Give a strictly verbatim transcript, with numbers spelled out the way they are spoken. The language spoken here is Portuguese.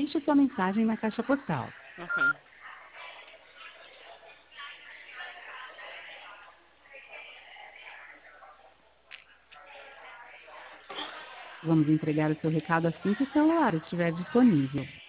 deixe sua mensagem na caixa postal. Uhum. Vamos entregar o seu recado assim que o celular estiver disponível.